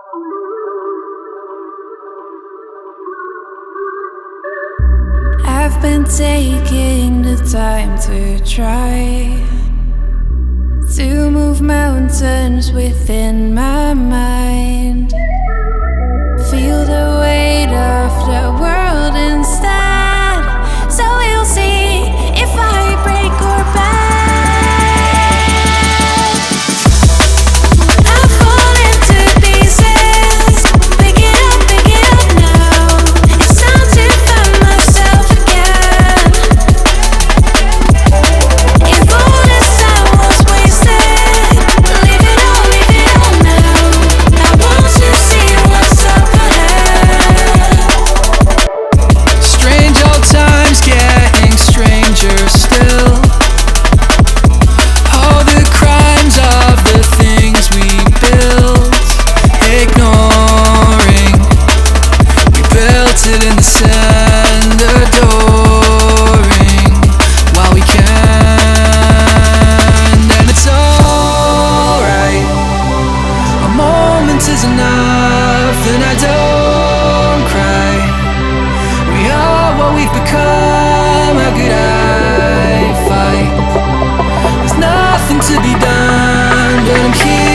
I've been taking the time to try to move mountains within my mind, feel the weight of the world instead, so we'll see if I break or bend. I've fallen to pieces, pick it up now. It's time to find myself again. If all this time was wasted, leave it all now. I want to see what's up ahead. Strange old times getting stranger still. All the crimes of the things we built, ignoring. We built it in the sand, adoring while we can. And it's alright, a moment is enough, and I don't cry. We are what we've become, how could I fight? There's nothing to be done, but I'm here.